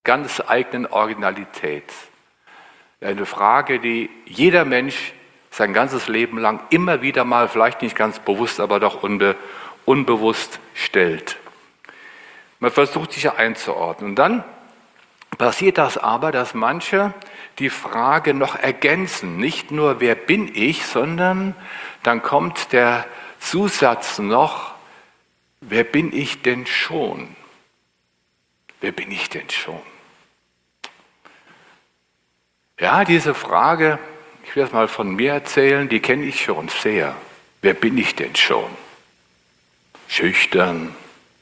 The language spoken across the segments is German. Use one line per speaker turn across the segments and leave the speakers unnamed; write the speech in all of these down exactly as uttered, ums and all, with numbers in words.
ganz eigenen Originalität. Eine Frage, die jeder Mensch sein ganzes Leben lang immer wieder mal, vielleicht nicht ganz bewusst, aber doch unbe- unbewusst stellt. Man versucht sich ja einzuordnen. Und dann passiert das aber, dass manche die Frage noch ergänzen. Nicht nur, wer bin ich, sondern dann kommt der Zusatz noch, wer bin ich denn schon? Wer bin ich denn schon? Ja, diese Frage, ich will es mal von mir erzählen, die kenne ich schon sehr. Wer bin ich denn schon? Schüchtern.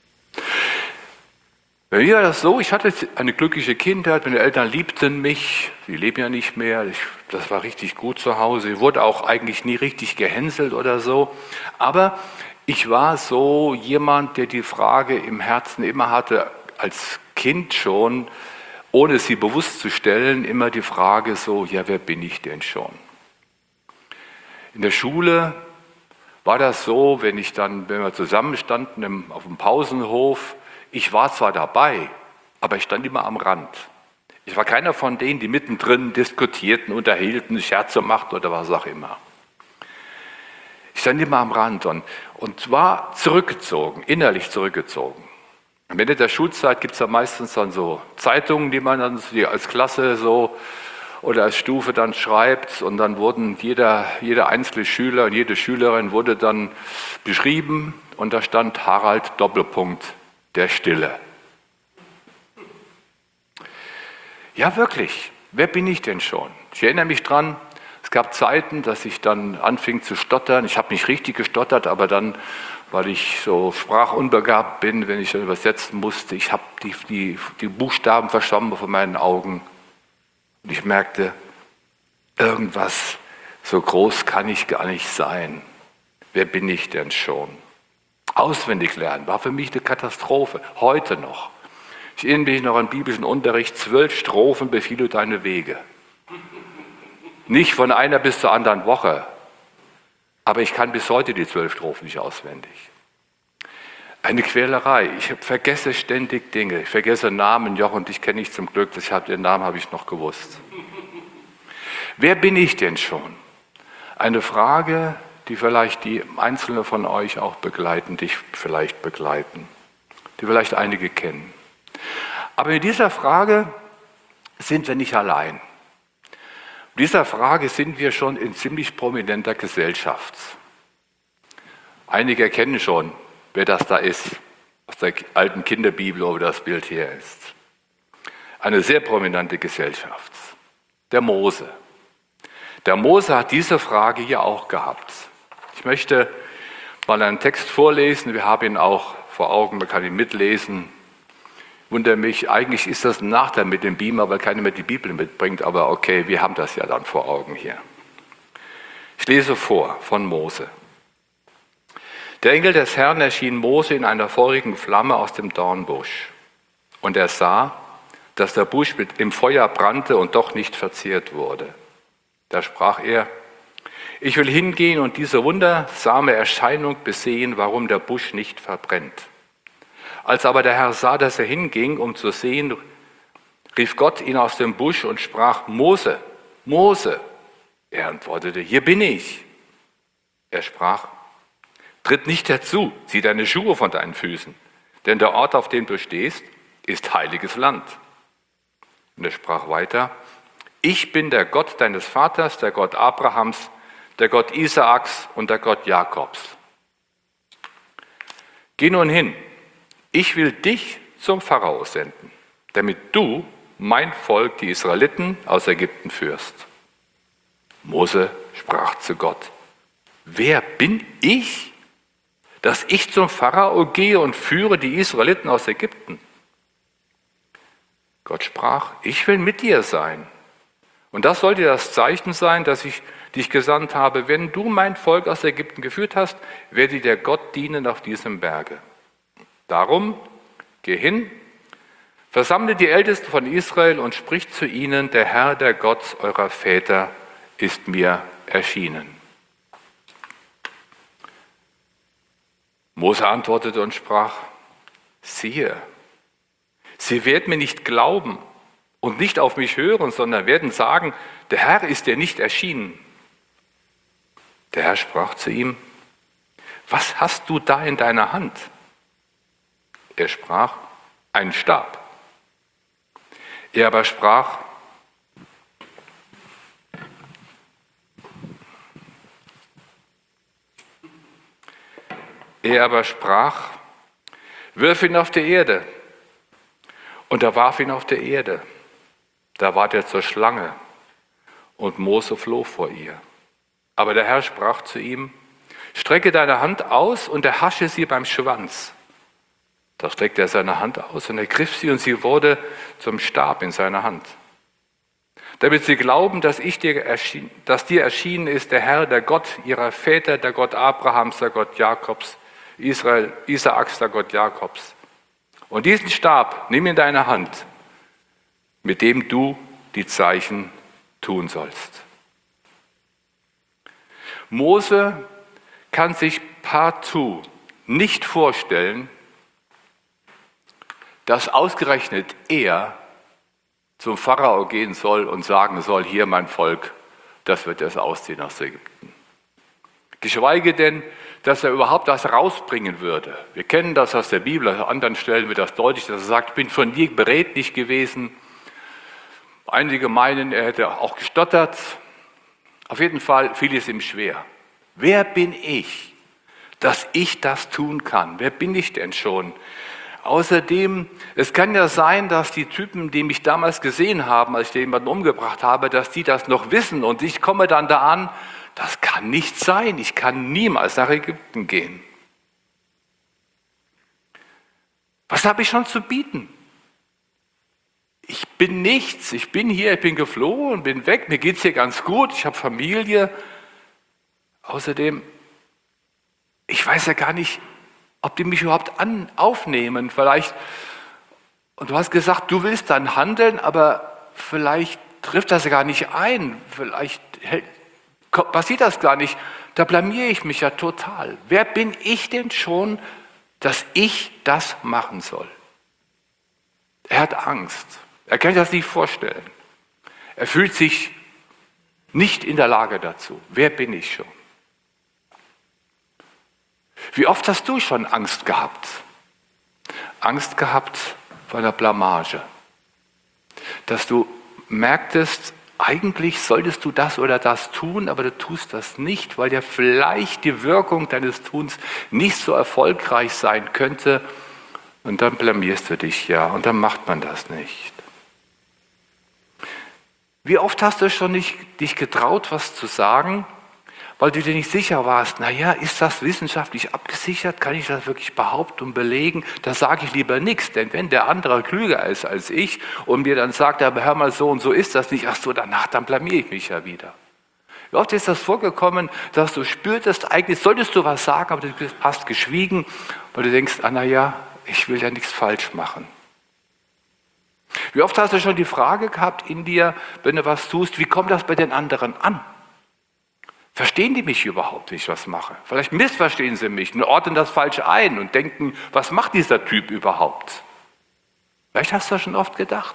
Bei mir war das so, ich hatte eine glückliche Kindheit, meine Eltern liebten mich, sie leben ja nicht mehr, ich, das war richtig gut zu Hause, ich wurde auch eigentlich nie richtig gehänselt oder so, aber ich war so jemand, der die Frage im Herzen immer hatte, als Kind schon, ohne sie bewusst zu stellen, immer die Frage so, ja, wer bin ich denn schon? In der Schule war das so, wenn ich dann, wenn wir zusammenstanden im, auf dem Pausenhof, ich war zwar dabei, aber ich stand immer am Rand. Ich war keiner von denen, die mittendrin diskutierten, unterhielten, Scherze machten oder was auch immer. Ich stand immer am Rand und, und war zurückgezogen, innerlich zurückgezogen. Am Ende der Schulzeit gibt es ja meistens dann so Zeitungen, die man dann die als Klasse so oder als Stufe dann schreibt und dann wurden jeder, jeder einzelne Schüler und jede Schülerin wurde dann beschrieben und da stand Harald Doppelpunkt der Stille. Ja, wirklich. Wer bin ich denn schon? Ich erinnere mich dran, es gab Zeiten, dass ich dann anfing zu stottern. Ich habe nicht richtig gestottert, aber dann, weil ich so sprachunbegabt bin, wenn ich dann übersetzen musste, ich habe die, die, die Buchstaben verschwommen vor meinen Augen. Und ich merkte, irgendwas so groß kann ich gar nicht sein. Wer bin ich denn schon? Auswendig lernen war für mich eine Katastrophe, heute noch. Ich erinnere mich noch an biblischen Unterricht, zwölf Strophen befiehl deine Wege. Nicht von einer bis zur anderen Woche, aber ich kann bis heute die zwölf Strophen nicht auswendig. Eine Quälerei, ich vergesse ständig Dinge, ich vergesse Namen, Jochen, dich kenne ich zum Glück, das hab, den Namen habe ich noch gewusst. Wer bin ich denn schon? Eine Frage, die vielleicht die Einzelne von euch auch begleiten, dich vielleicht begleiten, die vielleicht einige kennen. Aber mit dieser Frage sind wir nicht allein. Mit dieser Frage sind wir schon in ziemlich prominenter Gesellschaft. Einige erkennen schon, wer das da ist, aus der alten Kinderbibel, wo das Bild hier ist. Eine sehr prominente Gesellschaft, der Mose. Der Mose hat diese Frage hier auch gehabt. Ich möchte mal einen Text vorlesen, wir haben ihn auch vor Augen, man kann ihn mitlesen. Wundere mich, eigentlich ist das ein Nachteil mit dem Beamer, weil keiner mehr die Bibel mitbringt, aber okay, wir haben das ja dann vor Augen hier. Ich lese vor von Mose. Der Engel des Herrn erschien Mose in einer feurigen Flamme aus dem Dornbusch. Und er sah, dass der Busch mit im Feuer brannte und doch nicht verzehrt wurde. Da sprach er, ich will hingehen und diese wundersame Erscheinung besehen, warum der Busch nicht verbrennt. Als aber der Herr sah, dass er hinging, um zu sehen, rief Gott ihn aus dem Busch und sprach, Mose, Mose. Er antwortete, hier bin ich. Er sprach, tritt nicht herzu, zieh deine Schuhe von deinen Füßen, denn der Ort, auf dem du stehst, ist heiliges Land. Und er sprach weiter, ich bin der Gott deines Vaters, der Gott Abrahams, der Gott Isaaks und der Gott Jakobs. Geh nun hin, ich will dich zum Pharao senden, damit du mein Volk, die Israeliten, aus Ägypten führst. Mose sprach zu Gott, wer bin ich, dass ich zum Pharao gehe und führe die Israeliten aus Ägypten? Gott sprach, ich will mit dir sein. Und das soll dir das Zeichen sein, dass ich dich gesandt habe. Wenn du mein Volk aus Ägypten geführt hast, werde dir Gott dienen auf diesem Berge. Darum, geh hin, versammle die Ältesten von Israel und sprich zu ihnen, der Herr, der Gott eurer Väter, ist mir erschienen. Mose antwortete und sprach, siehe, sie werden mir nicht glauben, und nicht auf mich hören, sondern werden sagen, der Herr ist dir nicht erschienen. Der Herr sprach zu ihm, was hast du da in deiner Hand? Er sprach, einen Stab. Er aber sprach, er aber sprach, wirf ihn auf die Erde. Und er warf ihn auf die Erde. Da ward er zur Schlange und Mose floh vor ihr. Aber der Herr sprach zu ihm, strecke deine Hand aus und erhasche sie beim Schwanz. Da streckte er seine Hand aus und ergriff sie und sie wurde zum Stab in seiner Hand. Damit sie glauben, dass, ich dir, erschien, dass dir erschienen ist der Herr, der Gott ihrer Väter, der Gott Abrahams, der Gott Jakobs, Israel, Isaaks, der Gott Jakobs. Und diesen Stab nimm in deine Hand, mit dem du die Zeichen tun sollst. Mose kann sich partout nicht vorstellen, dass ausgerechnet er zum Pharao gehen soll und sagen soll, hier mein Volk, das wird es ausziehen aus Ägypten. Geschweige denn, dass er überhaupt das rausbringen würde. Wir kennen das aus der Bibel, an anderen Stellen wird das deutlich, dass er sagt, ich bin von dir beredlich gewesen. Einige meinen, er hätte auch gestottert. Auf jeden Fall fiel es ihm schwer. Wer bin ich, dass ich das tun kann? Wer bin ich denn schon? Außerdem, es kann ja sein, dass die Typen, die mich damals gesehen haben, als ich jemanden umgebracht habe, dass die das noch wissen und ich komme dann da an, das kann nicht sein, ich kann niemals nach Ägypten gehen. Was habe ich schon zu bieten? Ich bin nichts, ich bin hier, ich bin geflohen, bin weg, mir geht es hier ganz gut, ich habe Familie. Außerdem, ich weiß ja gar nicht, ob die mich überhaupt an, aufnehmen. Vielleicht, und du hast gesagt, du willst dann handeln, aber vielleicht trifft das gar nicht ein, vielleicht passiert das gar nicht. Da blamiere ich mich ja total. Wer bin ich denn schon, dass ich das machen soll? Er hat Angst. Er kann sich das nicht vorstellen. Er fühlt sich nicht in der Lage dazu. Wer bin ich schon? Wie oft hast du schon Angst gehabt? Angst gehabt vor einer Blamage. Dass du merktest, eigentlich solltest du das oder das tun, aber du tust das nicht, weil ja vielleicht die Wirkung deines Tuns nicht so erfolgreich sein könnte. Und dann blamierst du dich ja und dann macht man das nicht. Wie oft hast du schon nicht dich getraut, was zu sagen, weil du dir nicht sicher warst, naja, ist das wissenschaftlich abgesichert? Kann ich das wirklich behaupten und belegen? Da sage ich lieber nichts, denn wenn der andere klüger ist als ich und mir dann sagt, aber hör mal, so und so ist das nicht, ach so, danach, dann blamiere ich mich ja wieder. Wie oft ist das vorgekommen, dass du spürtest, eigentlich solltest du was sagen, aber du hast geschwiegen, weil du denkst, ah, naja, ich will ja nichts falsch machen. Wie oft hast du schon die Frage gehabt in dir, wenn du was tust, wie kommt das bei den anderen an? Verstehen die mich überhaupt, wie ich was mache? Vielleicht missverstehen sie mich und ordnen das falsch ein und denken, was macht dieser Typ überhaupt? Vielleicht hast du das schon oft gedacht.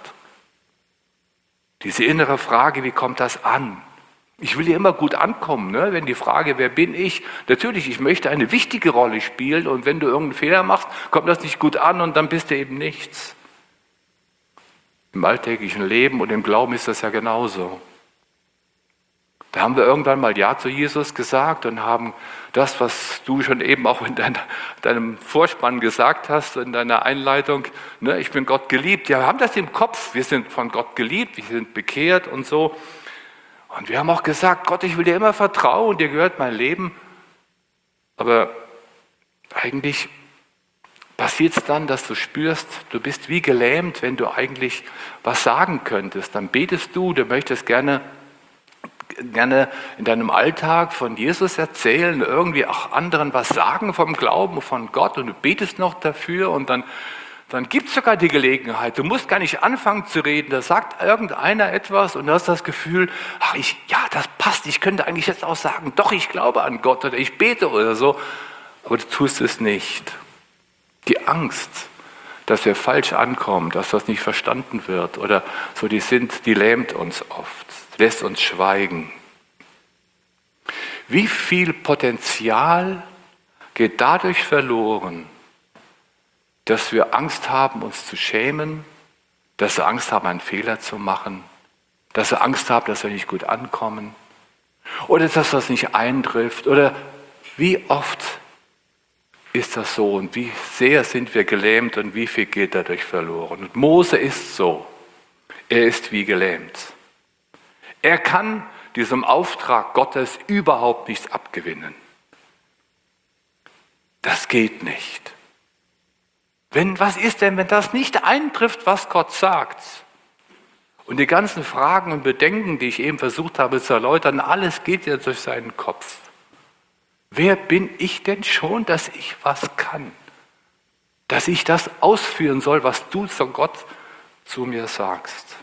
Diese innere Frage, wie kommt das an? Ich will ja immer gut ankommen, ne? Wenn die Frage, wer bin ich? Natürlich, ich möchte eine wichtige Rolle spielen und wenn du irgendeinen Fehler machst, kommt das nicht gut an und dann bist du eben nichts. Im alltäglichen Leben und im Glauben ist das ja genauso. Da haben wir irgendwann mal Ja zu Jesus gesagt und haben das, was du schon eben auch in deiner, deinem Vorspann gesagt hast, in deiner Einleitung, ne, ich bin Gott geliebt. Ja, wir haben das im Kopf, wir sind von Gott geliebt, wir sind bekehrt und so. Und wir haben auch gesagt, Gott, ich will dir immer vertrauen, dir gehört mein Leben. Aber eigentlich passiert es dann, dass du spürst, du bist wie gelähmt, wenn du eigentlich was sagen könntest. Dann betest du, du möchtest gerne gerne in deinem Alltag von Jesus erzählen, irgendwie auch anderen was sagen vom Glauben, von Gott und du betest noch dafür und dann, dann gibt es sogar die Gelegenheit, du musst gar nicht anfangen zu reden, da sagt irgendeiner etwas und du hast das Gefühl, ach ich, ja, das passt, ich könnte eigentlich jetzt auch sagen, doch, ich glaube an Gott oder ich bete oder so, aber du tust es nicht. Die Angst, dass wir falsch ankommen, dass das nicht verstanden wird oder so die sind, die lähmt uns oft, lässt uns schweigen. Wie viel Potenzial geht dadurch verloren, dass wir Angst haben, uns zu schämen, dass wir Angst haben, einen Fehler zu machen, dass wir Angst haben, dass wir nicht gut ankommen oder dass das nicht eintrifft oder wie oft ist das so und wie sehr sind wir gelähmt und wie viel geht dadurch verloren. Und Mose ist so, er ist wie gelähmt. Er kann diesem Auftrag Gottes überhaupt nichts abgewinnen. Das geht nicht. Wenn, was ist denn, wenn das nicht eintrifft, was Gott sagt? Und die ganzen Fragen und Bedenken, die ich eben versucht habe zu erläutern, alles geht ja durch seinen Kopf. Wer bin ich denn schon, dass ich was kann? Dass ich das ausführen soll, was du zu Gott zu mir sagst.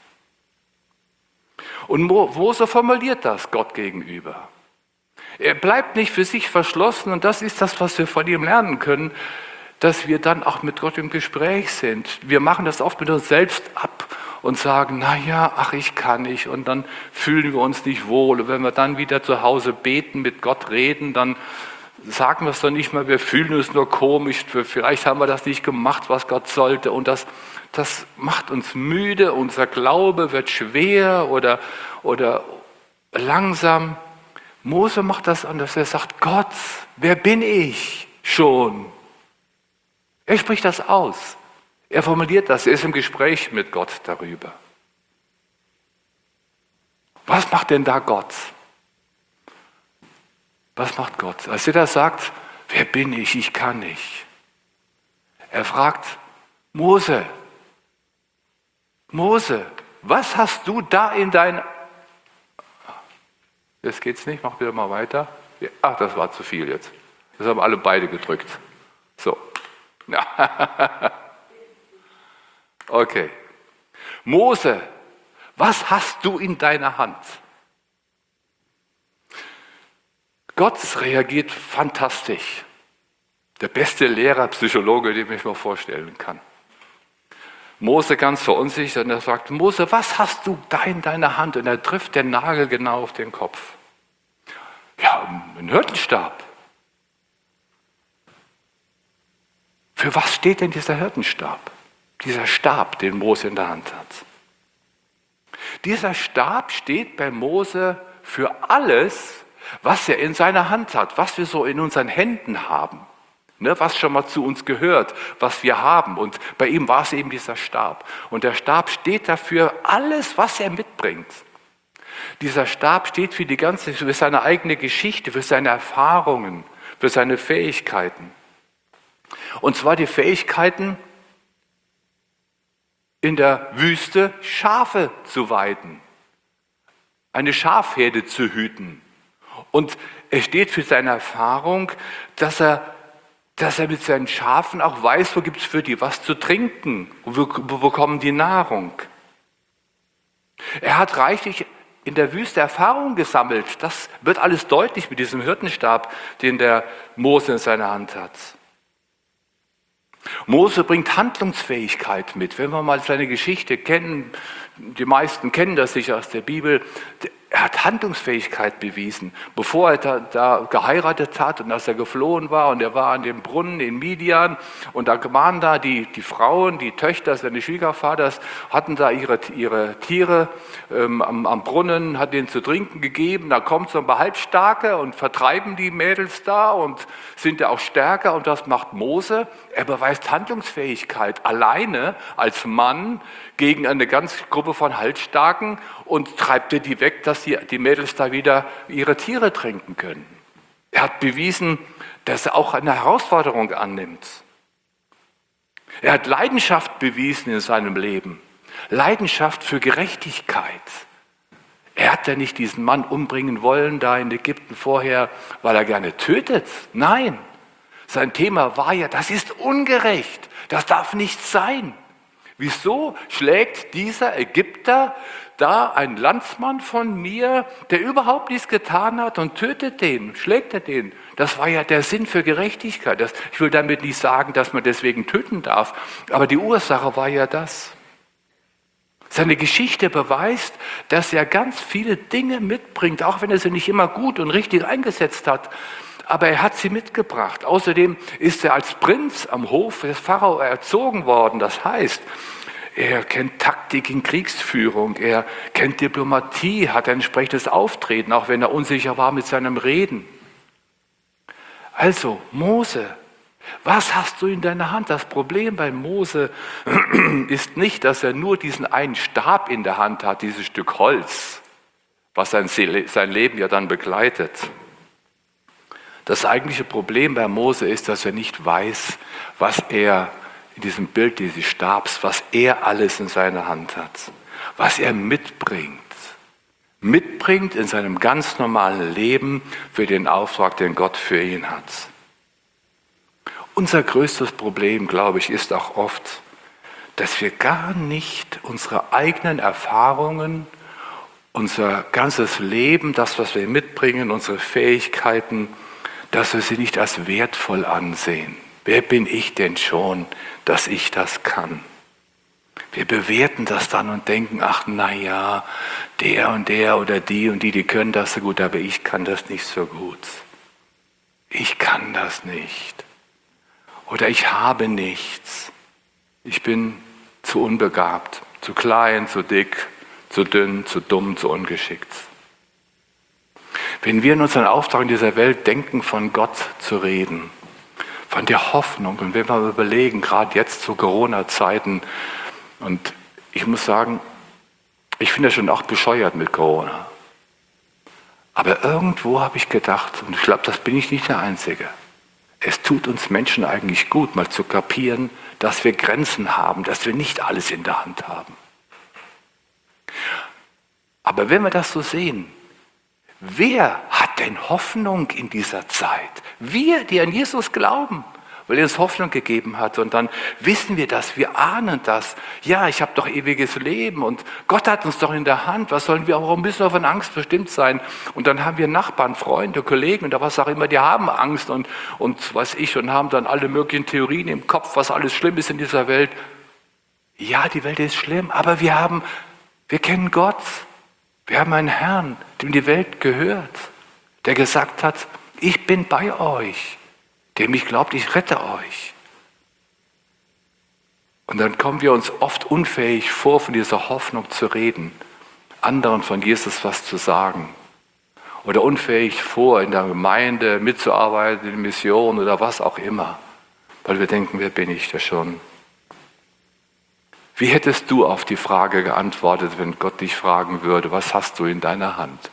Und Mose formuliert das Gott gegenüber. Er bleibt nicht für sich verschlossen und das ist das, was wir von ihm lernen können, dass wir dann auch mit Gott im Gespräch sind. Wir machen das oft mit uns selbst ab und sagen, naja, ach, ich kann nicht. Und dann fühlen wir uns nicht wohl. Und wenn wir dann wieder zu Hause beten, mit Gott reden, dann sagen wir es doch nicht mehr, wir fühlen uns nur komisch. Vielleicht haben wir das nicht gemacht, was Gott sollte. Und das, das macht uns müde, unser Glaube wird schwer oder, oder langsam. Mose macht das anders. Er sagt, Gott, wer bin ich schon? Er spricht das aus. Er formuliert das. Er ist im Gespräch mit Gott darüber. Was macht denn da Gott? Was macht Gott? Als er das sagt, wer bin ich? Ich kann nicht. Er fragt, Mose, Mose, was hast du da in dein... Jetzt geht's nicht, mach wieder mal weiter. Ach, das war zu viel jetzt. Das haben alle beide gedrückt. So. Okay. Mose, was hast du in deiner Hand? Gott reagiert fantastisch. Der beste Lehrer, Psychologe, den ich mir vorstellen kann. Mose ganz verunsichert und er sagt, Mose, was hast du da in deiner Hand? Und er trifft den Nagel genau auf den Kopf. Ja, ein Hirtenstab. Für was steht denn dieser Hirtenstab? Dieser Stab, den Mose in der Hand hat. Dieser Stab steht bei Mose für alles, was er in seiner Hand hat, was wir so in unseren Händen haben, ne, was schon mal zu uns gehört, was wir haben. Und bei ihm war es eben dieser Stab. Und der Stab steht dafür alles, was er mitbringt. Dieser Stab steht für die ganze, für seine eigene Geschichte, für seine Erfahrungen, für seine Fähigkeiten. Und zwar die Fähigkeiten, in der Wüste Schafe zu weiden, eine Schafherde zu hüten. Und er steht für seine Erfahrung, dass er, dass er mit seinen Schafen auch weiß, wo gibt es für die was zu trinken, wo, wo bekommen die Nahrung. Er hat reichlich in der Wüste Erfahrung gesammelt. Das wird alles deutlich mit diesem Hirtenstab, den der Mose in seiner Hand hat. Mose bringt Handlungsfähigkeit mit. Wenn wir mal seine Geschichte kennen, die meisten kennen das sicher aus der Bibel, er hat Handlungsfähigkeit bewiesen. Bevor er da, da geheiratet hat und als er geflohen war und er war an dem Brunnen in Midian und da waren da die, die Frauen, die Töchter seines Schwiegervaters, hatten da ihre, ihre Tiere ähm, am, am Brunnen, hat denen zu trinken gegeben. Da kommt so ein paar Halbstarke und vertreiben die Mädels da und sind ja auch stärker und das macht Mose. Er beweist Handlungsfähigkeit alleine als Mann gegen eine ganze Gruppe von Halbstarken und treibt die weg, dass die, die Mädels da wieder ihre Tiere trinken können. Er hat bewiesen, dass er auch eine Herausforderung annimmt. Er hat Leidenschaft bewiesen in seinem Leben. Leidenschaft für Gerechtigkeit. Er hat ja nicht diesen Mann umbringen wollen, da in Ägypten vorher, weil er gerne tötet. Nein, sein Thema war ja, das ist ungerecht, das darf nicht sein. Wieso schlägt dieser Ägypter da einen Landsmann von mir, der überhaupt nichts getan hat, und tötet den, schlägt er den? Das war ja der Sinn für Gerechtigkeit. Das, ich will damit nicht sagen, dass man deswegen töten darf, aber die Ursache war ja das. Seine Geschichte beweist, dass er ganz viele Dinge mitbringt, auch wenn er sie nicht immer gut und richtig eingesetzt hat. Aber er hat sie mitgebracht. Außerdem ist er als Prinz am Hof des Pharao erzogen worden. Das heißt, er kennt Taktik in Kriegsführung, er kennt Diplomatie, hat ein entsprechendes Auftreten, auch wenn er unsicher war mit seinem Reden. Also, Mose, was hast du in deiner Hand? Das Problem bei Mose ist nicht, dass er nur diesen einen Stab in der Hand hat, dieses Stück Holz, was sein Leben ja dann begleitet. Das eigentliche Problem bei Mose ist, dass er nicht weiß, was er in diesem Bild dieses Stabs, was er alles in seiner Hand hat, was er mitbringt. Mitbringt in seinem ganz normalen Leben für den Auftrag, den Gott für ihn hat. Unser größtes Problem, glaube ich, ist auch oft, dass wir gar nicht unsere eigenen Erfahrungen, unser ganzes Leben, das, was wir mitbringen, unsere Fähigkeiten, dass wir sie nicht als wertvoll ansehen. Wer bin ich denn schon, dass ich das kann? Wir bewerten das dann und denken, ach na ja, der und der oder die und die, die können das so gut, aber ich kann das nicht so gut. Ich kann das nicht. Oder ich habe nichts. Ich bin zu unbegabt, zu klein, zu dick, zu dünn, zu dumm, zu ungeschickt. Wenn wir in unseren Auftrag in dieser Welt denken, von Gott zu reden, von der Hoffnung, und wenn wir überlegen, gerade jetzt zu Corona-Zeiten, und ich muss sagen, ich finde das schon auch bescheuert mit Corona. Aber irgendwo habe ich gedacht, und ich glaube, das bin ich nicht der Einzige, es tut uns Menschen eigentlich gut, mal zu kapieren, dass wir Grenzen haben, dass wir nicht alles in der Hand haben. Aber wenn wir das so sehen, wer hat denn Hoffnung in dieser Zeit? Wir, die an Jesus glauben, weil er uns Hoffnung gegeben hat. Und dann wissen wir das, wir ahnen das. Ja, ich habe doch ewiges Leben und Gott hat uns doch in der Hand. Was sollen wir, warum müssen wir von Angst bestimmt sein? Und dann haben wir Nachbarn, Freunde, Kollegen oder was auch immer, die haben Angst und, und was ich und haben dann alle möglichen Theorien im Kopf, was alles schlimm ist in dieser Welt. Ja, die Welt ist schlimm, aber wir haben, wir kennen Gott. Wir haben einen Herrn, dem die Welt gehört, der gesagt hat, ich bin bei euch, der mich glaubt, ich rette euch. Und dann kommen wir uns oft unfähig vor, von dieser Hoffnung zu reden, anderen von Jesus was zu sagen. Oder unfähig vor, in der Gemeinde mitzuarbeiten, in der Mission oder was auch immer. Weil wir denken, wer bin ich da schon? Wie hättest du auf die Frage geantwortet, wenn Gott dich fragen würde, was hast du in deiner Hand?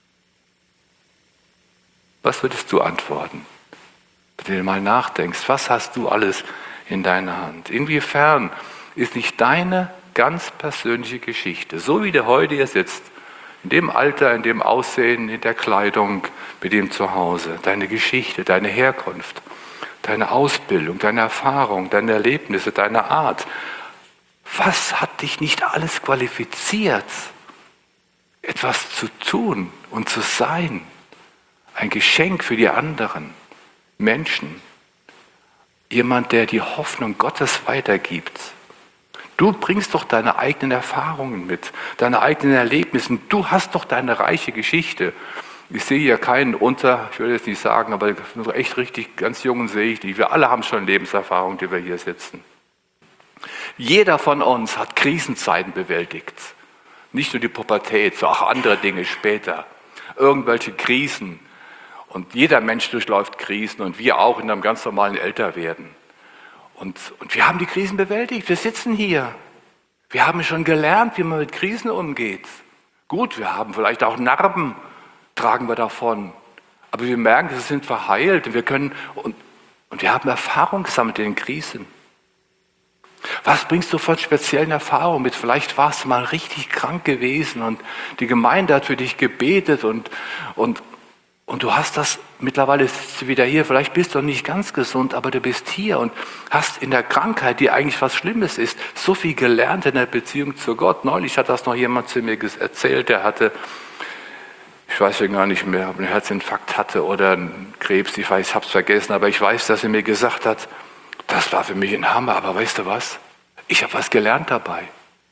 Was würdest du antworten? Wenn du mal nachdenkst, was hast du alles in deiner Hand? Inwiefern ist nicht deine ganz persönliche Geschichte, so wie der heute hier sitzt, in dem Alter, in dem Aussehen, in der Kleidung, mit dem Zuhause, deine Geschichte, deine Herkunft, deine Ausbildung, deine Erfahrung, deine Erlebnisse, deine Art, was hat dich nicht alles qualifiziert, etwas zu tun und zu sein? Ein Geschenk für die anderen Menschen. Jemand, der die Hoffnung Gottes weitergibt. Du bringst doch deine eigenen Erfahrungen mit, deine eigenen Erlebnisse. Du hast doch deine reiche Geschichte. Ich sehe hier keinen unter, ich will jetzt nicht sagen, aber so echt richtig ganz jungen sehe ich nicht. Wir alle haben schon Lebenserfahrung, die wir hier sitzen. Jeder von uns hat Krisenzeiten bewältigt. Nicht nur die Pubertät, sondern auch andere Dinge später. Irgendwelche Krisen. Und jeder Mensch durchläuft Krisen und wir auch in einem ganz normalen Älterwerden. Und, und wir haben die Krisen bewältigt. Wir sitzen hier. Wir haben schon gelernt, wie man mit Krisen umgeht. Gut, wir haben vielleicht auch Narben, tragen wir davon. Aber wir merken, sie sind verheilt und wir können, und, und wir haben Erfahrung gesammelt in den Krisen. Was bringst du von speziellen Erfahrungen mit? Vielleicht warst du mal richtig krank gewesen und die Gemeinde hat für dich gebetet und, und, Und du hast das, mittlerweile ist du wieder hier, vielleicht bist du noch nicht ganz gesund, aber du bist hier und hast in der Krankheit, die eigentlich was Schlimmes ist, so viel gelernt in der Beziehung zu Gott. Neulich hat das noch jemand zu mir erzählt, der hatte, ich weiß ja gar nicht mehr, ob er einen Herzinfarkt hatte oder einen Krebs, ich weiß, ich habe es vergessen, aber ich weiß, dass er mir gesagt hat, das war für mich ein Hammer, aber weißt du was? Ich habe was gelernt dabei.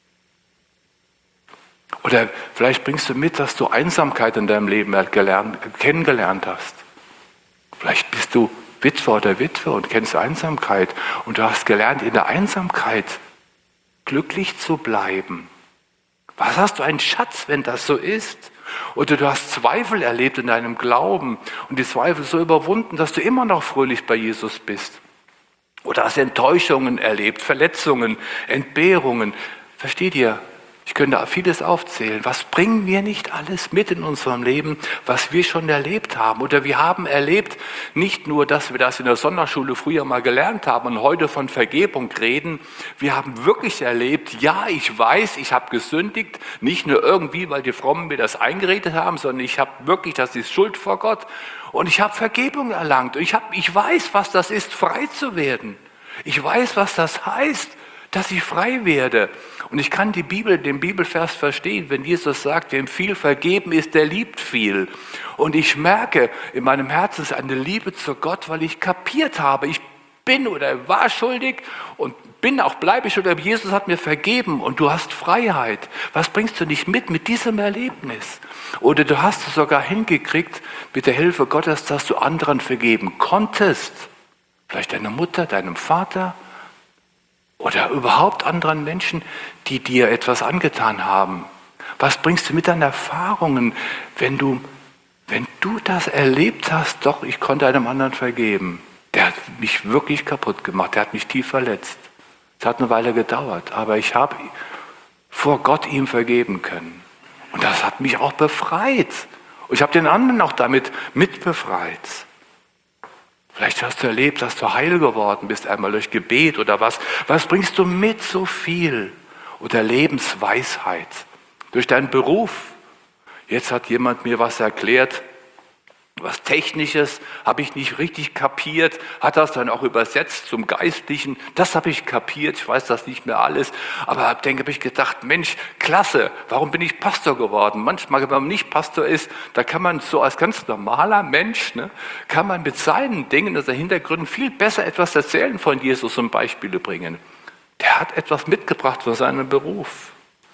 Oder vielleicht bringst du mit, dass du Einsamkeit in deinem Leben gelernt, kennengelernt hast. Vielleicht bist du Witwer oder Witwe und kennst Einsamkeit und du hast gelernt, in der Einsamkeit glücklich zu bleiben. Was hast du einen Schatz, wenn das so ist? Oder du hast Zweifel erlebt in deinem Glauben und die Zweifel so überwunden, dass du immer noch fröhlich bei Jesus bist. Oder hast Enttäuschungen erlebt, Verletzungen, Entbehrungen. Versteht ihr? Ich könnte da vieles aufzählen. Was bringen wir nicht alles mit in unserem Leben, was wir schon erlebt haben? Oder wir haben erlebt, nicht nur, dass wir das in der Sonderschule früher mal gelernt haben und heute von Vergebung reden. Wir haben wirklich erlebt, ja, ich weiß, ich habe gesündigt. Nicht nur irgendwie, weil die Frommen mir das eingeredet haben, sondern ich habe wirklich, das ist Schuld vor Gott. Und ich habe Vergebung erlangt. Und ich, hab, ich weiß, was das ist, frei zu werden. Ich weiß, was das heißt, dass ich frei werde. Und ich kann die Bibel, den Bibelvers verstehen, wenn Jesus sagt, wem viel vergeben ist, der liebt viel. Und ich merke, in meinem Herzen ist eine Liebe zu Gott, weil ich kapiert habe, ich bin oder war schuldig und bin auch, bleibe schuldig, aber Jesus hat mir vergeben und du hast Freiheit. Was bringst du nicht mit, mit diesem Erlebnis? Oder du hast es sogar hingekriegt, mit der Hilfe Gottes, dass du anderen vergeben konntest. Vielleicht deiner Mutter, deinem Vater, oder überhaupt anderen Menschen, die dir etwas angetan haben. Was bringst du mit deinen Erfahrungen, wenn du, wenn du das erlebt hast, doch, ich konnte einem anderen vergeben. Der hat mich wirklich kaputt gemacht, der hat mich tief verletzt. Es hat eine Weile gedauert, aber ich habe vor Gott ihm vergeben können. Und das hat mich auch befreit. Und ich habe den anderen auch damit mitbefreit. Vielleicht hast du erlebt, dass du heil geworden bist, einmal durch Gebet oder was. Was bringst du mit so viel? Oder Lebensweisheit. Durch deinen Beruf. Jetzt hat jemand mir was erklärt, was Technisches, habe ich nicht richtig kapiert, hat das dann auch übersetzt zum Geistlichen. Das habe ich kapiert, ich weiß das nicht mehr alles. Aber ab denke habe ich gedacht, Mensch, klasse, warum bin ich Pastor geworden? Manchmal, wenn man nicht Pastor ist, da kann man so als ganz normaler Mensch, ne, kann man mit seinen Dingen, also Hintergründen, viel besser etwas erzählen von Jesus und Beispiele bringen. Der hat etwas mitgebracht von seinem Beruf.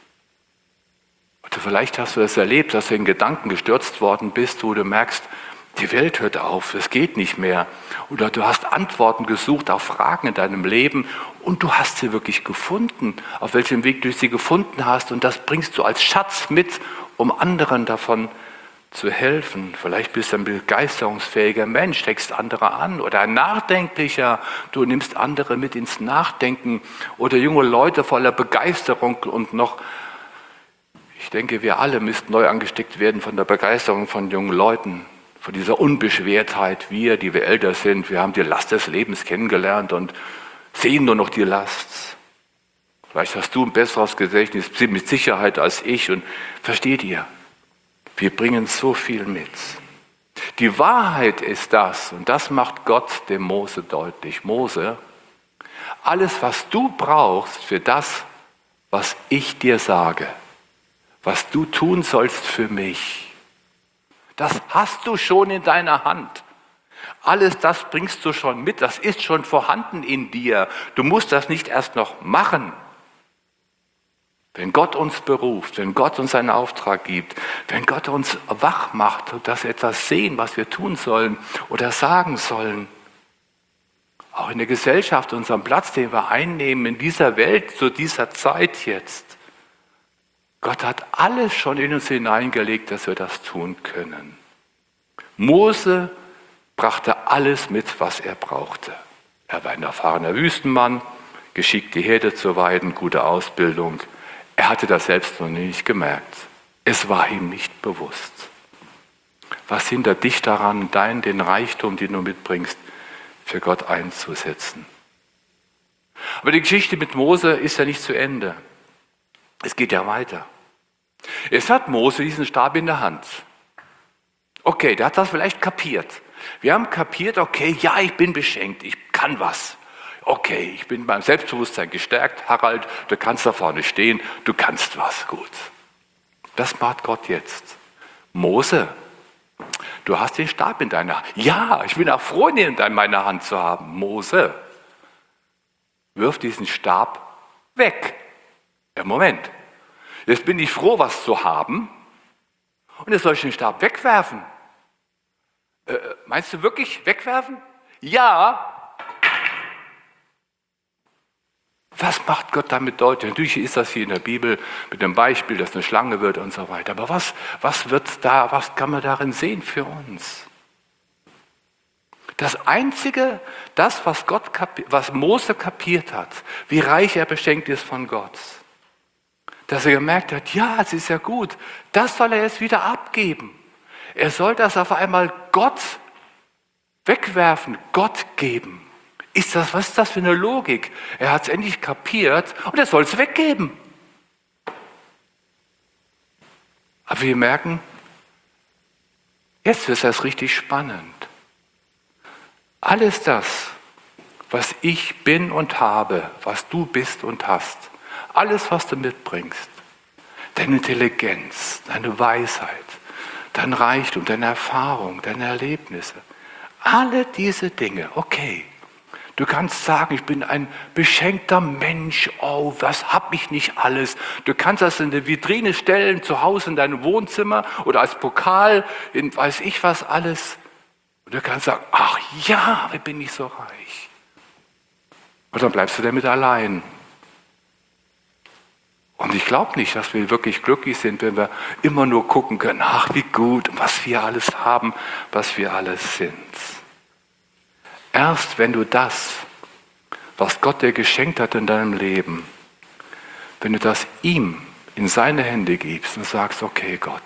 Oder vielleicht hast du das erlebt, dass du in Gedanken gestürzt worden bist, wo du merkst, die Welt hört auf, es geht nicht mehr. Oder du hast Antworten gesucht auf Fragen in deinem Leben und du hast sie wirklich gefunden, auf welchem Weg du sie gefunden hast. Und das bringst du als Schatz mit, um anderen davon zu helfen. Vielleicht bist du ein begeisterungsfähiger Mensch, steckst andere an oder ein nachdenklicher, du nimmst andere mit ins Nachdenken oder junge Leute voller Begeisterung und noch, ich denke, wir alle müssten neu angesteckt werden von der Begeisterung von jungen Leuten. Von dieser Unbeschwertheit, wir, die wir älter sind, wir haben die Last des Lebens kennengelernt und sehen nur noch die Last. Vielleicht hast du ein besseres Gedächtnis mit Sicherheit als ich und versteht ihr, wir bringen so viel mit. Die Wahrheit ist das, und das macht Gott dem Mose deutlich. Mose, alles, was du brauchst für das, was ich dir sage, was du tun sollst für mich, das hast du schon in deiner Hand. Alles das bringst du schon mit, das ist schon vorhanden in dir. Du musst das nicht erst noch machen. Wenn Gott uns beruft, wenn Gott uns einen Auftrag gibt, wenn Gott uns wach macht, dass wir etwas sehen, was wir tun sollen oder sagen sollen, auch in der Gesellschaft, unseren Platz, den wir einnehmen in dieser Welt, zu dieser Zeit jetzt, Gott hat alles schon in uns hineingelegt, dass wir das tun können. Mose brachte alles mit, was er brauchte. Er war ein erfahrener Wüstenmann, geschickt die Herde zu weiden, gute Ausbildung. Er hatte das selbst noch nicht gemerkt. Es war ihm nicht bewusst. Was hindert dich daran, deinen, den Reichtum, den du mitbringst, für Gott einzusetzen? Aber die Geschichte mit Mose ist ja nicht zu Ende. Es geht ja weiter. Es hat Mose diesen Stab in der Hand. Okay, der hat das vielleicht kapiert. Wir haben kapiert, okay, ja, ich bin beschenkt, ich kann was. Okay, ich bin beim Selbstbewusstsein gestärkt. Harald, du kannst da vorne stehen, du kannst was, gut. Das macht Gott jetzt. Mose, du hast den Stab in deiner Hand. Ja, ich bin auch froh, ihn in meiner Hand zu haben. Mose, wirf diesen Stab weg. Ja, Moment. Jetzt bin ich froh, was zu haben. Und jetzt soll ich den Stab wegwerfen. Äh, meinst du wirklich wegwerfen? Ja. Was macht Gott damit deutlich? Natürlich ist das hier in der Bibel mit dem Beispiel, dass eine Schlange wird und so weiter. Aber was, was wird da, was kann man darin sehen für uns? Das Einzige, das, was, Gott kapi- was Mose kapiert hat, wie reich er beschenkt ist von Gott, dass er gemerkt hat, ja, es ist ja gut, das soll er jetzt wieder abgeben. Er soll das auf einmal Gott wegwerfen, Gott geben. Ist das, was ist das für eine Logik? Er hat es endlich kapiert und er soll es weggeben. Aber wir merken, jetzt ist das richtig spannend. Alles das, was ich bin und habe, was du bist und hast, alles, was du mitbringst, deine Intelligenz, deine Weisheit, dein Reichtum, deine Erfahrung, deine Erlebnisse, alle diese Dinge, okay. Du kannst sagen, ich bin ein beschenkter Mensch, oh, was hab ich nicht alles. Du kannst das in der Vitrine stellen, zu Hause in deinem Wohnzimmer oder als Pokal, in weiß ich was alles. Und du kannst sagen, ach ja, wie bin ich so reich. Und dann bleibst du damit allein. Und ich glaube nicht, dass wir wirklich glücklich sind, wenn wir immer nur gucken können, ach wie gut, was wir alles haben, was wir alles sind. Erst wenn du das, was Gott dir geschenkt hat in deinem Leben, wenn du das ihm in seine Hände gibst und sagst, okay Gott,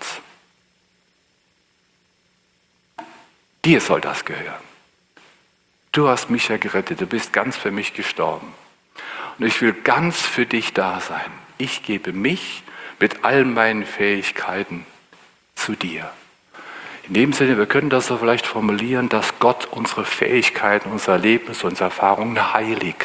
dir soll das gehören. Du hast mich ja gerettet, du bist ganz für mich gestorben. Und ich will ganz für dich da sein. Ich gebe mich mit all meinen Fähigkeiten zu dir. In dem Sinne, wir können das so vielleicht formulieren, dass Gott unsere Fähigkeiten, unser Erlebnis, unsere Erfahrungen heiligt.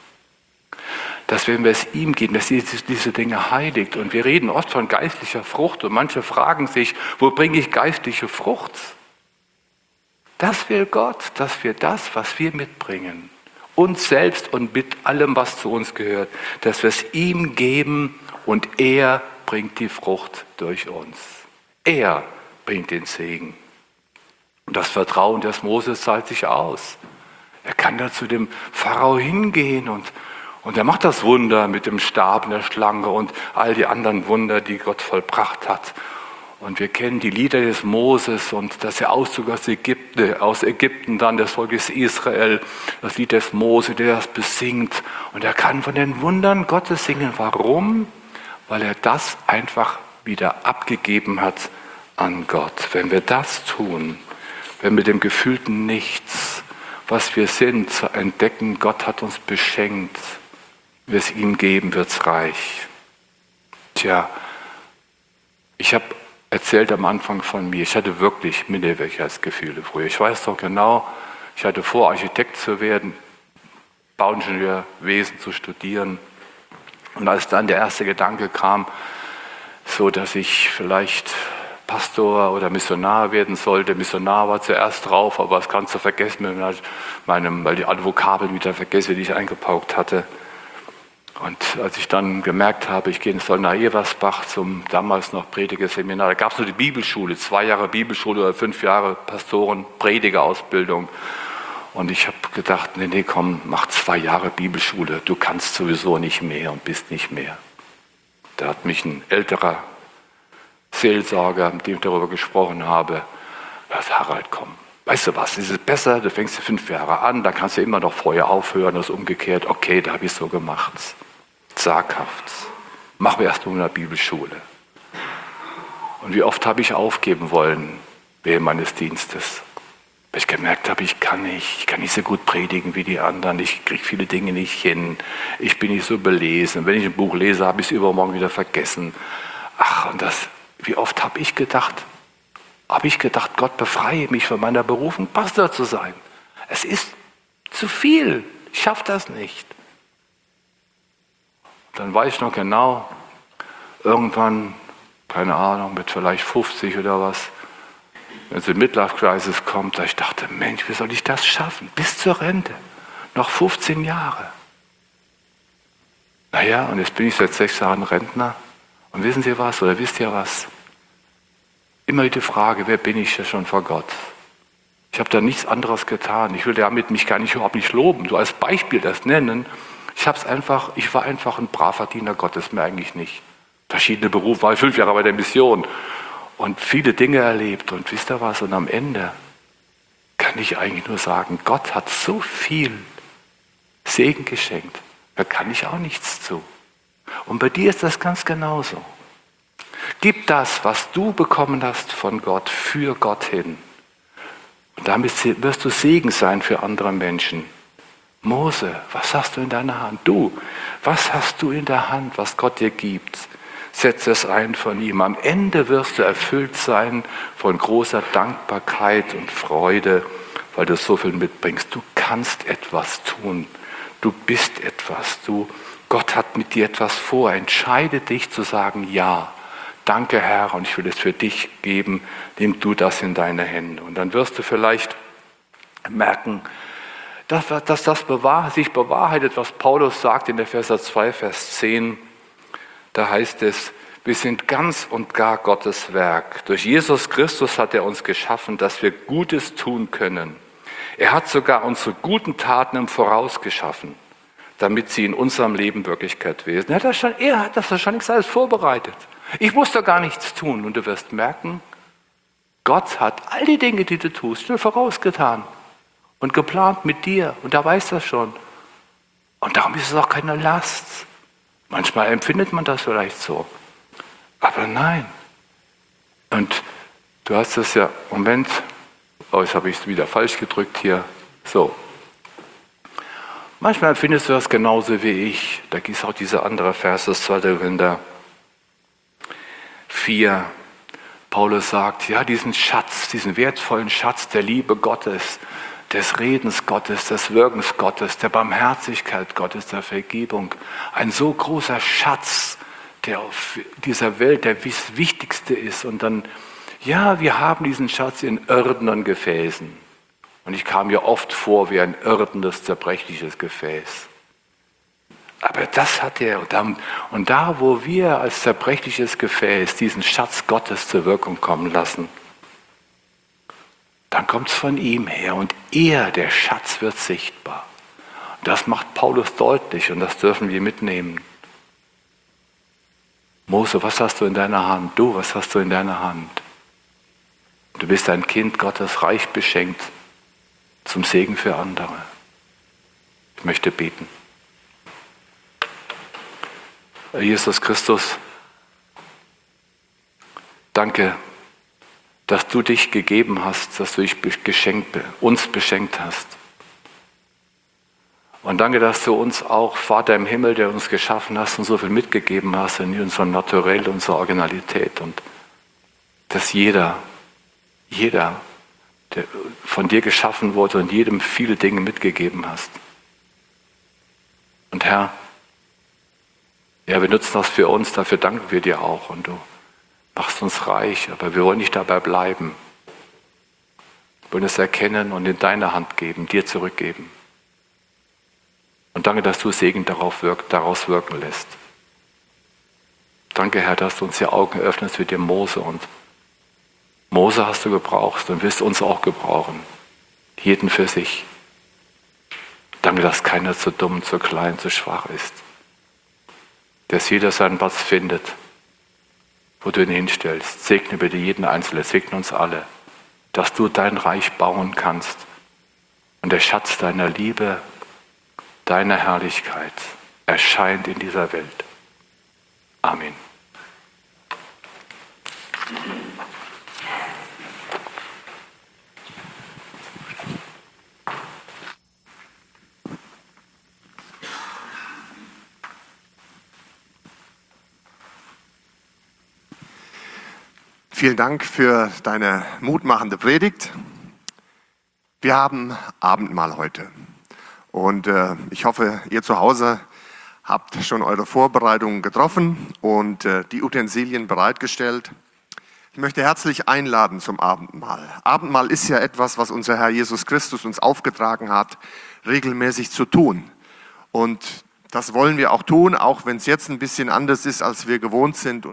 Dass wenn wir es ihm geben, dass er diese Dinge heiligt. Und wir reden oft von geistlicher Frucht und manche fragen sich, wo bringe ich geistliche Frucht? Das will Gott, dass wir das, was wir mitbringen, uns selbst und mit allem, was zu uns gehört, dass wir es ihm geben und er bringt die Frucht durch uns. Er bringt den Segen. Und das Vertrauen des Moses zahlt sich aus. Er kann da zu dem Pharao hingehen und, und er macht das Wunder mit dem Stab und der Schlange und all die anderen Wunder, die Gott vollbracht hat. Und wir kennen die Lieder des Moses und dass er Auszug aus Ägypten, aus Ägypten dann des Volkes Israel, das Lied des Mose, der das besingt. Und er kann von den Wundern Gottes singen. Warum? Weil er das einfach wieder abgegeben hat an Gott. Wenn wir das tun, wenn wir dem gefühlten Nichts, was wir sind, entdecken, Gott hat uns beschenkt, wir es ihm geben, wird's reich. Tja, ich habe erzählt am Anfang von mir, ich hatte wirklich Minderwertigkeitsgefühle früher. Ich weiß doch genau, ich hatte vor, Architekt zu werden, Bauingenieurwesen zu studieren. Und als dann der erste Gedanke kam, so dass ich vielleicht Pastor oder Missionar werden sollte. Missionar war zuerst drauf, aber das kannst du vergessen, meinem, weil ich alle Vokabeln wieder vergesse, die ich eingepaukt hatte. Und als ich dann gemerkt habe, ich gehe in Solna-Eversbach zum damals noch Predigerseminar, da gab es nur die Bibelschule, zwei Jahre Bibelschule oder fünf Jahre Pastoren, Predigerausbildung. Und ich habe gedacht, nee, nee, komm, mach zwei Jahre Bibelschule, du kannst sowieso nicht mehr und bist nicht mehr. Da hat mich ein älterer Seelsorger, mit dem ich darüber gesprochen habe, sagt, Harald, komm, weißt du was, es ist besser, du fängst fünf Jahre an, dann kannst du immer noch vorher aufhören, das ist umgekehrt, okay, da habe ich es so gemacht. Zaghaft. Machen wir erst mal eine Bibelschule. Und wie oft habe ich aufgeben wollen während meines Dienstes, weil ich gemerkt habe, ich kann nicht, ich kann nicht so gut predigen wie die anderen, ich kriege viele Dinge nicht hin, ich bin nicht so belesen, wenn ich ein Buch lese, habe ich es übermorgen wieder vergessen. Ach, und das, wie oft habe ich gedacht, habe ich gedacht, Gott befreie mich von meiner Berufung, Pastor zu sein. Es ist zu viel, ich schaffe das nicht. Dann weiß ich noch genau, irgendwann, keine Ahnung, mit vielleicht fünfzig oder was, wenn es in Midlife Crisis kommt, da ich dachte, Mensch, wie soll ich das schaffen? Bis zur Rente, noch fünfzehn Jahre. Naja, und jetzt bin ich seit sechs Jahren Rentner. Und wissen Sie was, oder wisst ihr was? Immer die Frage, wer bin ich ja schon vor Gott? Ich habe da nichts anderes getan. Ich will damit mich gar nicht überhaupt nicht loben, so als Beispiel das nennen. Ich habe es einfach, ich war einfach ein braver Diener Gottes, mehr eigentlich nicht. Verschiedene Berufe, war fünf Jahre bei der Mission und viele Dinge erlebt. Und wisst ihr was? Und am Ende kann ich eigentlich nur sagen, Gott hat so viel Segen geschenkt. Da kann ich auch nichts zu. Und bei dir ist das ganz genauso. Gib das, was du bekommen hast von Gott, für Gott hin. Und damit wirst du Segen sein für andere Menschen. Mose, was hast du in deiner Hand? Du, was hast du in der Hand, was Gott dir gibt? Setze es ein von ihm. Am Ende wirst du erfüllt sein von großer Dankbarkeit und Freude, weil du so viel mitbringst. Du kannst etwas tun. Du bist etwas. Du, Gott hat mit dir etwas vor. Entscheide dich zu sagen, ja, danke Herr, und ich will es für dich geben. Nimm du das in deine Hände. Und dann wirst du vielleicht merken, dass, dass das bewahr, sich bewahrheitet, was Paulus sagt in Epheser zwei, Vers zehn. Da heißt es, wir sind ganz und gar Gottes Werk. Durch Jesus Christus hat er uns geschaffen, dass wir Gutes tun können. Er hat sogar unsere guten Taten im Voraus geschaffen, damit sie in unserem Leben Wirklichkeit werden. Er hat das schon, er hat das schon nichts alles vorbereitet. Ich muss da gar nichts tun. Und du wirst merken, Gott hat all die Dinge, die du tust, schon vorausgetan und geplant mit dir. Und er weiß das schon. Und darum ist es auch keine Last. Manchmal empfindet man das vielleicht so. Aber nein. Und du hast es ja, Moment, oh, jetzt habe ich es wieder falsch gedrückt hier. So. Manchmal empfindest du das genauso wie ich. Da gibt es auch diese andere Vers, das zweite Korinther vier. Paulus sagt, ja, diesen Schatz, diesen wertvollen Schatz der Liebe Gottes, des Redens Gottes, des Wirkens Gottes, der Barmherzigkeit Gottes, der Vergebung. Ein so großer Schatz, der auf dieser Welt der wichtigste ist. Und dann, ja, wir haben diesen Schatz in irdenen Gefäßen. Und ich kam mir oft vor wie ein irdenes, zerbrechliches Gefäß. Aber das hat er. Und da, wo wir als zerbrechliches Gefäß diesen Schatz Gottes zur Wirkung kommen lassen, dann kommt es von ihm her. Und er, der Schatz, wird sichtbar. Und das macht Paulus deutlich und das dürfen wir mitnehmen. Mose, was hast du in deiner Hand? Du, was hast du in deiner Hand? Du bist ein Kind Gottes, reich beschenkt, zum Segen für andere. Ich möchte beten. Jesus Christus, danke, dass du dich gegeben hast, dass du dich geschenkt, uns beschenkt hast. Und danke, dass du uns auch, Vater im Himmel, der uns geschaffen hast und so viel mitgegeben hast in unserer Naturell, unserer Originalität. Und dass jeder, jeder, der von dir geschaffen wurde und jedem viele Dinge mitgegeben hast. Und Herr, ja, wir nutzen das für uns, dafür danken wir dir auch. Und du machst uns reich, aber wir wollen nicht dabei bleiben. Wir wollen es erkennen und in deine Hand geben, dir zurückgeben. Und danke, dass du Segen darauf wirkt, daraus wirken lässt. Danke, Herr, dass du uns die Augen öffnest wie dem Mose. Und Mose hast du gebraucht und wirst uns auch gebrauchen. Jeden für sich. Danke, dass keiner zu dumm, zu klein, zu schwach ist. Dass jeder seinen Platz findet, wo du ihn hinstellst. Segne bitte jeden Einzelnen, segne uns alle, dass du dein Reich bauen kannst und der Schatz deiner Liebe, deiner Herrlichkeit erscheint in dieser Welt. Amen.
Vielen Dank für deine mutmachende Predigt. Wir haben Abendmahl heute und äh, ich hoffe, ihr zu Hause habt schon eure Vorbereitungen getroffen und äh, die Utensilien bereitgestellt. Ich möchte herzlich einladen zum Abendmahl. Abendmahl ist ja etwas, was unser Herr Jesus Christus uns aufgetragen hat, regelmäßig zu tun. Und das wollen wir auch tun, auch wenn es jetzt ein bisschen anders ist, als wir gewohnt sind.